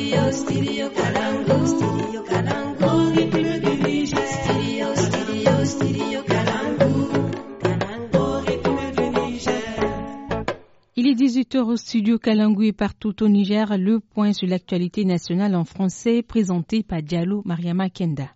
Studio Kalangu. Studio Kalangu. Rythme du Niger. Studio Kalangu. Kalangu. Rythme du Niger. Il est 18h au studio Kalangu et partout au Niger. Le point sur l'actualité nationale en français présenté par Diallo Mariama Kenda.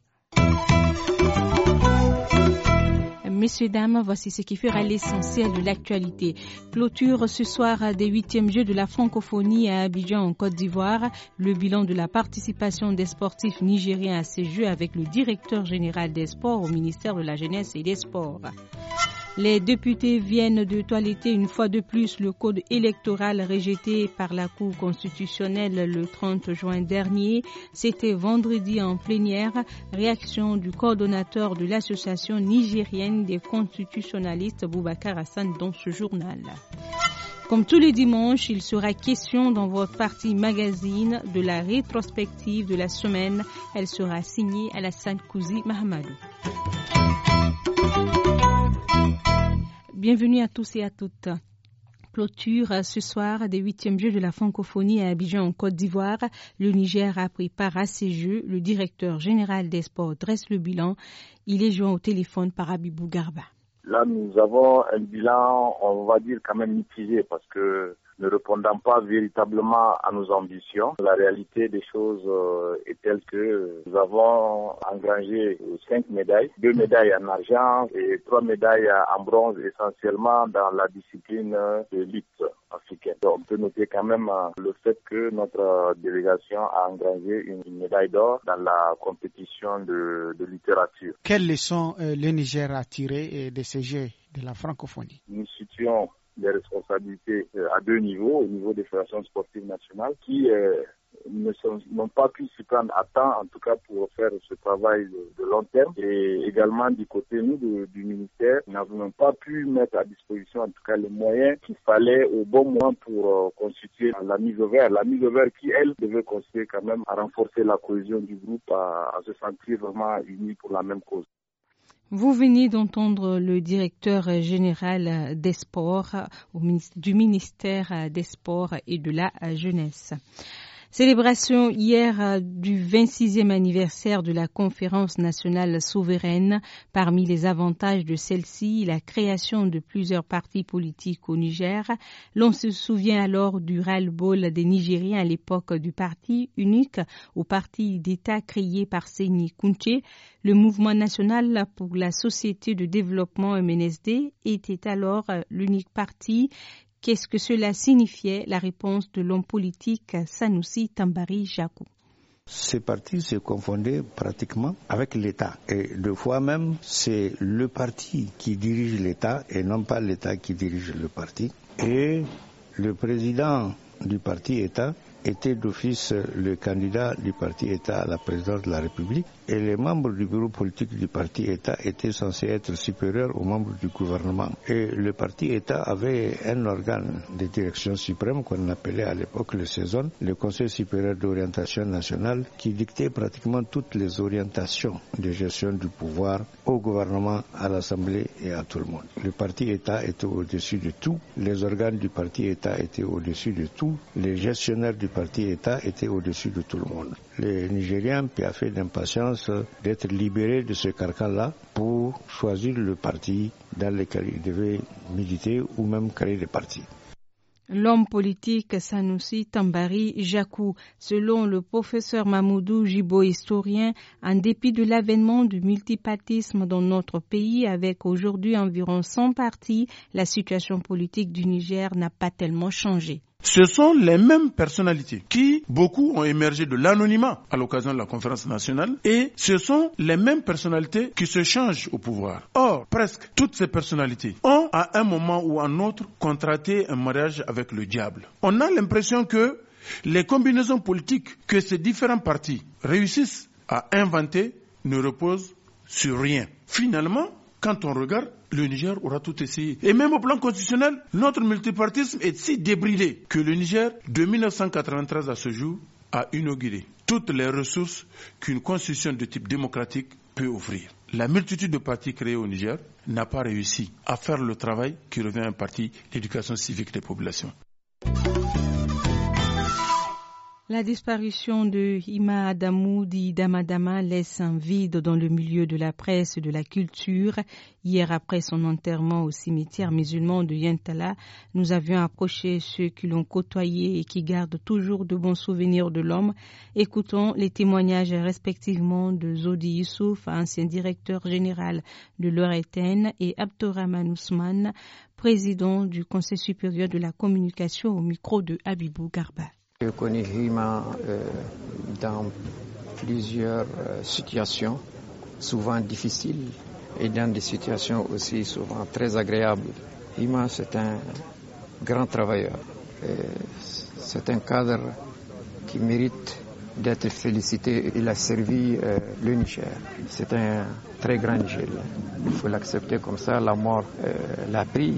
Messieurs, dames, voici ce qui fera l'essentiel de l'actualité. Clôture ce soir des 8e Jeux de la francophonie à Abidjan en Côte d'Ivoire. Le bilan de la participation des sportifs nigériens à ces Jeux avec le directeur général des sports au ministère de la Jeunesse et des Sports. Les députés viennent de toiletter une fois de plus le code électoral rejeté par la Cour constitutionnelle le 30 juin dernier. C'était vendredi en plénière. Réaction du coordonnateur de l'association nigérienne des constitutionnalistes Boubacar Hassan dans ce journal. Comme tous les dimanches, il sera question dans votre partie magazine de la rétrospective de la semaine. Elle sera signée Alassane Kouzi Mahamadou. Bienvenue à tous et à toutes. Clôture ce soir des 8e Jeux de la francophonie à Abidjan en Côte d'Ivoire. Le Niger a pris part à ces Jeux. Le directeur général des sports dresse le bilan. Il est joint au téléphone par Abibou Garba. Là, nous avons un bilan, on va dire quand même mitigé parce que ne répondant pas véritablement à nos ambitions. La réalité des choses est telle que nous avons engrangé 5 médailles, 2 médailles en argent et 3 médailles en bronze, essentiellement dans la discipline de lutte africaine. Donc, on peut noter quand même le fait que notre délégation a engrangé une médaille d'or dans la compétition de littérature. Quelles leçons le Niger a tirées de ces Jeux de la francophonie? Nous situons les responsabilités à 2 niveaux, au niveau des fédérations sportives nationales qui n'ont pas pu s'y prendre à temps, en tout cas pour faire ce travail de long terme. Et également du côté du ministère, nous n'avons pas pu mettre à disposition en tout cas les moyens qu'il fallait au bon moment pour constituer la mise au vert. La mise au vert qui, elle, devait constituer quand même à renforcer la cohésion du groupe, à se sentir vraiment unis pour la même cause. Vous venez d'entendre le directeur général des sports du ministère des Sports et de la Jeunesse. Célébration hier du 26e anniversaire de la conférence nationale souveraine. Parmi les avantages de celle-ci, la création de plusieurs partis politiques au Niger. L'on se souvient alors du ras-le-bol des Nigériens à l'époque du parti unique au parti d'État créé par Séni Kountché. Le mouvement national pour la société de développement MNSD était alors l'unique parti. Qu'est-ce que cela signifiait? La réponse de l'homme politique Sanoussi Tambari Jakou. Ces partis se confondaient pratiquement avec l'État. Et deux fois même, c'est le parti qui dirige l'État et non pas l'État qui dirige le parti. Et le président du parti État était d'office le candidat du parti État à la présidence de la République. Et les membres du bureau politique du parti État étaient censés être supérieurs aux membres du gouvernement. Et le parti État avait un organe de direction suprême qu'on appelait à l'époque le CESON, le Conseil supérieur d'orientation nationale, qui dictait pratiquement toutes les orientations de gestion du pouvoir au gouvernement, à l'Assemblée et à tout le monde. Le parti État était au-dessus de tout, les organes du parti État étaient au-dessus de tout, les gestionnaires du parti État étaient au-dessus de tout le monde. Les Nigériens piaffaient d'impatience d'être libérés de ce carcan-là pour choisir le parti dans lequel ils devaient militer ou même créer des partis. L'homme politique Sanoussi Tambari Jakou, selon le professeur Mamoudou Jibo, historien, en dépit de l'avènement du multipartisme dans notre pays, avec aujourd'hui environ 100 partis, la situation politique du Niger n'a pas tellement changé. Ce sont les mêmes personnalités qui, beaucoup ont émergé de l'anonymat à l'occasion de la conférence nationale et ce sont les mêmes personnalités qui se changent au pouvoir. Or, presque toutes ces personnalités ont à un moment ou à un autre contracté un mariage avec le diable. On a l'impression que les combinaisons politiques que ces différents partis réussissent à inventer ne reposent sur rien. Finalement, quand on regarde, le Niger aura tout essayé. Et même au plan constitutionnel, notre multipartisme est si débridé que le Niger, de 1993 à ce jour, a inauguré toutes les ressources qu'une constitution de type démocratique peut offrir. La multitude de partis créés au Niger n'a pas réussi à faire le travail qui revient à un parti d'éducation civique des populations. La disparition de Hima Adamou dit Damadama laisse un vide dans le milieu de la presse et de la culture. Hier, après son enterrement au cimetière musulman de Yantala, nous avions approché ceux qui l'ont côtoyé et qui gardent toujours de bons souvenirs de l'homme. Écoutons les témoignages respectivement de Zodi Youssouf, ancien directeur général de l'Oretten, et Abdourahmane Ousmane, président du Conseil supérieur de la communication, au micro de Habibou Garba. Je connais Hima dans plusieurs situations, souvent difficiles, et dans des situations aussi souvent très agréables. Hima, c'est un grand travailleur. C'est un cadre qui mérite d'être félicité. Il a servi le Niger. C'est un très grand gel. Il faut l'accepter comme ça. La mort l'a pris.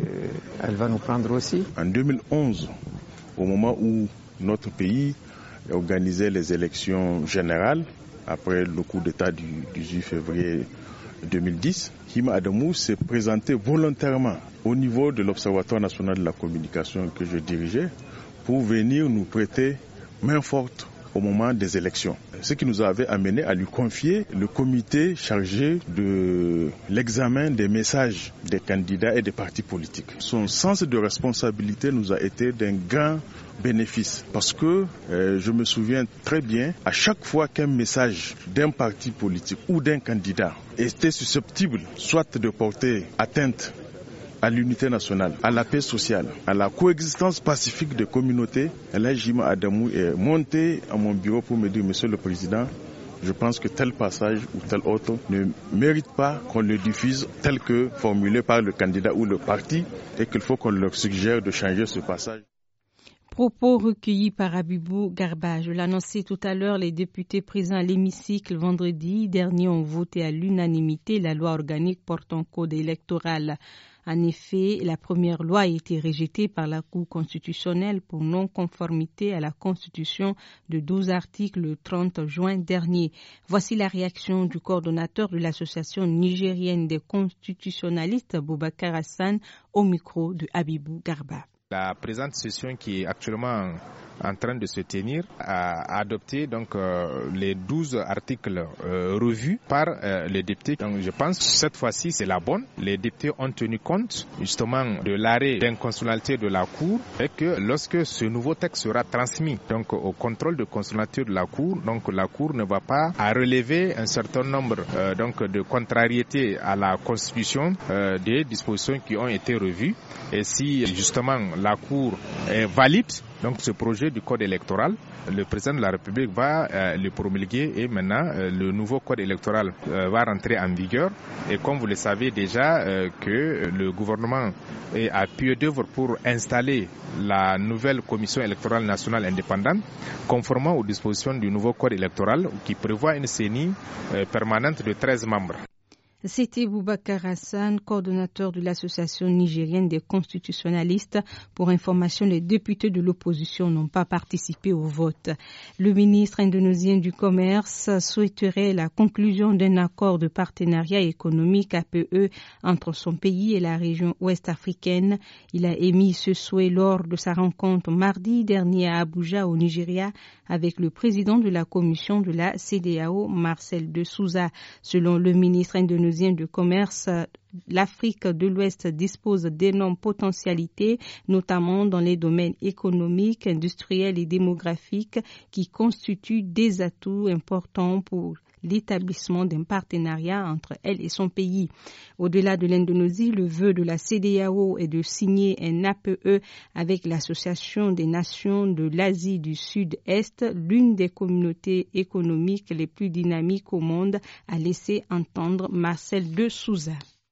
Elle va nous prendre aussi. En 2011, au moment où notre pays organisait les élections générales après le coup d'État du 18 février 2010. Hima Adamou s'est présenté volontairement au niveau de l'Observatoire national de la communication que je dirigeais pour venir nous prêter main forte au moment des élections. Ce qui nous avait amené à lui confier le comité chargé de l'examen des messages des candidats et des partis politiques. Son sens de responsabilité nous a été d'un grand bénéfice parce que je me souviens très bien, à chaque fois qu'un message d'un parti politique ou d'un candidat était susceptible soit de porter atteinte à l'unité nationale, à la paix sociale, à la coexistence pacifique des communautés, Hima Adamou est monté à mon bureau pour me dire: Monsieur le Président, je pense que tel passage ou tel autre ne mérite pas qu'on le diffuse tel que formulé par le candidat ou le parti et qu'il faut qu'on leur suggère de changer ce passage. Propos recueillis par Habibou Garba. Je l'annonçais tout à l'heure, les députés présents à l'hémicycle vendredi dernier ont voté à l'unanimité la loi organique portant code électoral. En effet, la première loi a été rejetée par la Cour constitutionnelle pour non-conformité à la Constitution de 12 articles le 30 juin dernier. Voici la réaction du coordonnateur de l'Association nigérienne des constitutionnalistes, Boubacar Hassan, au micro de Habibou Garba. La présente session qui est actuellement en train de se tenir a adopté donc les 12 articles revus par les députés. Donc je pense que cette fois-ci c'est la bonne. Les députés ont tenu compte justement de l'arrêt d'inconstitutionnalité de la Cour et que lorsque ce nouveau texte sera transmis donc au contrôle de constitutionnalité de la Cour ne va pas à relever un certain nombre donc de contrariétés à la Constitution des dispositions qui ont été revues. Et si justement la Cour est valide donc ce projet du code électoral, le président de la République va le promulguer et maintenant le nouveau code électoral va rentrer en vigueur. Et comme vous le savez déjà que le gouvernement est à pied d'œuvre pour installer la nouvelle commission électorale nationale indépendante, conformément aux dispositions du nouveau code électoral qui prévoit une CENI permanente de 13 membres. C'était Boubacar Hassan, coordonnateur de l'Association nigérienne des constitutionnalistes. Pour information, les députés de l'opposition n'ont pas participé au vote. Le ministre indonésien du Commerce souhaiterait la conclusion d'un accord de partenariat économique APE entre son pays et la région ouest africaine. Il a émis ce souhait lors de sa rencontre mardi dernier à Abuja, au Nigeria, avec le président de la commission de la CEDEAO, Marcel de Souza. Selon le ministre indonésien du Commerce, l'Afrique de l'Ouest dispose d'énormes potentialités, notamment dans les domaines économiques, industriels et démographiques, qui constituent des atouts importants pour l'établissement d'un partenariat entre elle et son pays. Au-delà de l'Indonésie, le vœu de la CEDEAO est de signer un APE avec l'Association des Nations de l'Asie du Sud-Est, l'une des communautés économiques les plus dynamiques au monde, a laissé entendre Marcel de Souza.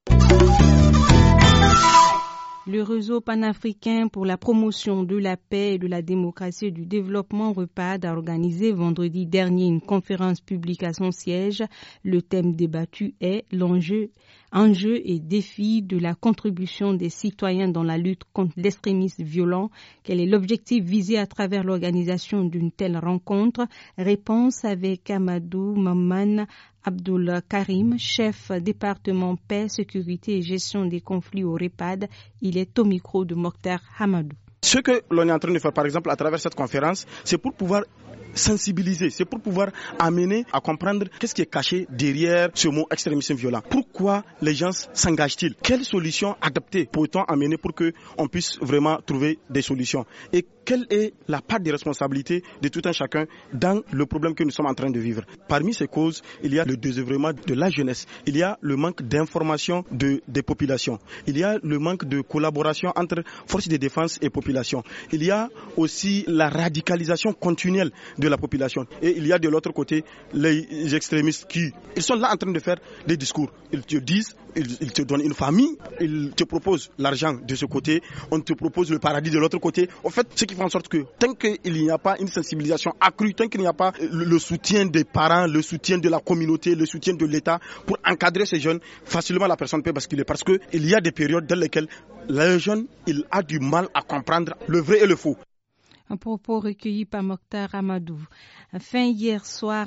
Le réseau panafricain pour la promotion de la paix et de la démocratie et du développement REPAD a organisé vendredi dernier une conférence publique à son siège. Le thème débattu est enjeux et défis de la contribution des citoyens dans la lutte contre l'extrémisme violent. Quel est l'objectif visé à travers l'organisation d'une telle rencontre? Réponse avec Amadou Maman Abdul Karim, chef département paix, sécurité et gestion des conflits au REPAD. Il est au micro de Mokhtar Hamadou. Ce que l'on est en train de faire, par exemple, à travers cette conférence, c'est pour pouvoir sensibiliser, c'est pour pouvoir amener à comprendre qu'est-ce qui est caché derrière ce mot extrémisme violent. Pourquoi les gens s'engagent-ils? Quelles solutions adaptées peut-on amener pour qu'on puisse vraiment trouver des solutions? Et quelle est la part des responsabilités de tout un chacun dans le problème que nous sommes en train de vivre? Parmi ces causes, il y a le désœuvrement de la jeunesse, il y a le manque d'information des populations, il y a le manque de collaboration entre forces de défense et population, il y a aussi la radicalisation continuelle de la population, et il y a de l'autre côté les extrémistes ils sont là en train de faire des discours. Ils te disent, ils te donnent une famille, ils te proposent l'argent de ce côté, on te propose le paradis de l'autre côté. En fait, ce qui fait en sorte que tant qu'il n'y a pas une sensibilisation accrue, tant qu'il n'y a pas le soutien des parents, le soutien de la communauté, le soutien de l'État pour encadrer ces jeunes, facilement la personne peut basculer, parce qu'il y a des périodes dans lesquelles le jeune il a du mal à comprendre le vrai et le faux. Un propos recueilli par Mokhtar Amadou. Fin hier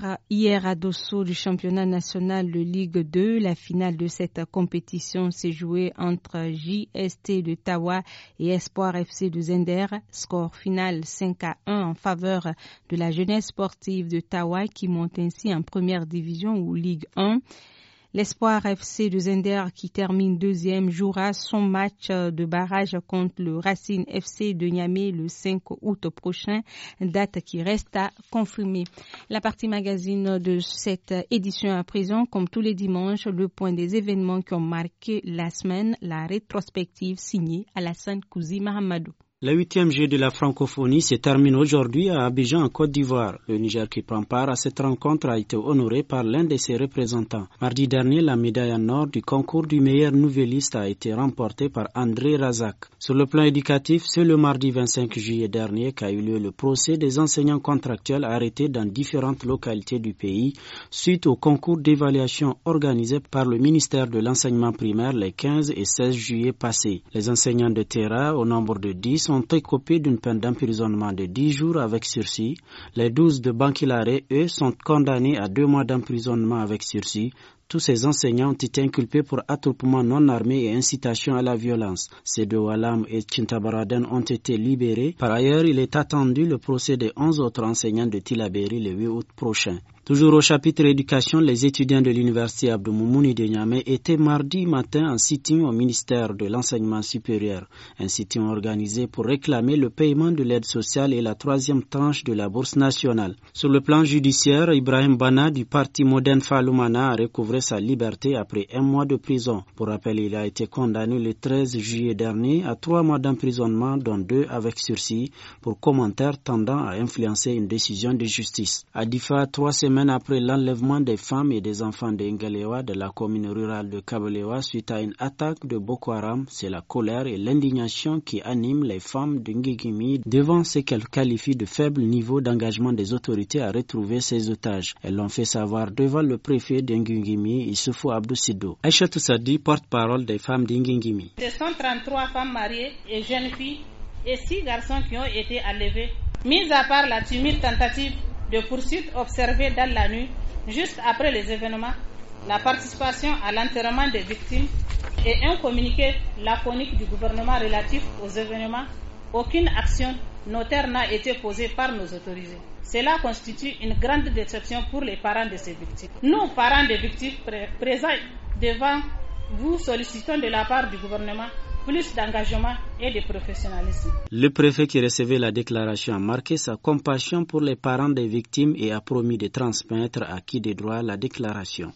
à Dosso du championnat national de Ligue 2, la finale de cette compétition s'est jouée entre JST de Tawa et Espoir FC de Zender. Score final 5-1 en faveur de la jeunesse sportive de Tawa qui monte ainsi en première division ou Ligue 1. L'Espoir FC de Zender, qui termine deuxième, jouera son match de barrage contre le Racine FC de Niamey le 5 août prochain, date qui reste à confirmer. La partie magazine de cette édition à présent, comme tous les dimanches, le point des événements qui ont marqué la semaine, la rétrospective signée Alassane Kouzi Mahamadou. Le 8e jeu de la francophonie se termine aujourd'hui à Abidjan, en Côte d'Ivoire. Le Niger qui prend part à cette rencontre a été honoré par l'un de ses représentants. Mardi dernier, la médaille en or du concours du meilleur nouvelliste a été remportée par André Razak. Sur le plan éducatif, c'est le mardi 25 juillet dernier qu'a eu lieu le procès des enseignants contractuels arrêtés dans différentes localités du pays suite au concours d'évaluation organisé par le ministère de l'enseignement primaire les 15 et 16 juillet passés. Les enseignants de Terra, au nombre de 10, sont écopés d'une peine d'emprisonnement de 10 jours avec sursis. Les 12 de Bankilare, eux, sont condamnés à 2 mois d'emprisonnement avec sursis. Tous ces enseignants ont été inculpés pour attroupement non armé et incitation à la violence. Ces deux Walam et Kintabaraden ont été libérés. Par ailleurs, il est attendu le procès des 11 autres enseignants de Tilaberi le 8 août prochain. Toujours au chapitre éducation, les étudiants de l'université Abdou Moumouni de Niamey étaient mardi matin en sitting au ministère de l'enseignement supérieur. Un sitting organisé pour réclamer le paiement de l'aide sociale et la 3e tranche de la bourse nationale. Sur le plan judiciaire, Ibrahim Bana du parti Modern Faloumana a recouvré sa liberté après 1 mois de prison. Pour rappel, il a été condamné le 13 juillet dernier à 3 mois d'emprisonnement, dont 2 avec sursis, pour commentaires tendant à influencer une décision de justice. À Difa, 3 semaines après l'enlèvement des femmes et des enfants de Ngalewa de la commune rurale de Kabalewa suite à une attaque de Boko Haram, c'est la colère et l'indignation qui animent les femmes de Ngigimi devant ce qu'elles qualifient de faible niveau d'engagement des autorités à retrouver ces otages. Elles l'ont fait savoir devant le préfet de Ngigimi, Issoufou Abdou Sido. Aïchatou Sadi, porte-parole des femmes de Ngigimi. Ce sont 33 femmes mariées et jeunes filles et 6 garçons qui ont été enlevés, mis à part la timide tentative de poursuite observée dans la nuit, juste après les événements, la participation à l'enterrement des victimes et un communiqué laconique du gouvernement relatif aux événements, aucune action notaire n'a été posée par nos autorités. Cela constitue une grande déception pour les parents de ces victimes. Nous, parents des victimes présents devant vous, sollicitons de la part du gouvernement plus d'engagement et de professionnalisme. Le préfet qui recevait la déclaration a marqué sa compassion pour les parents des victimes et a promis de transmettre à qui de droit la déclaration.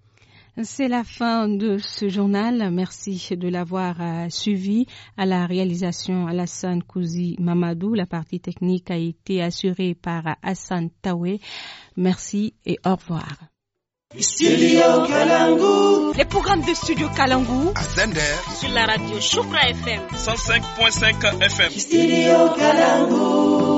C'est la fin de ce journal. Merci de l'avoir suivi. À la réalisation, Alassane Kouzi Mamadou. La partie technique a été assurée par Hassan Taoué. Merci et au revoir. Studio Kalangu. Les programmes de Studio Kalangu à Zender sur la radio Choukra FM 105.5 FM. Studio Kalangu.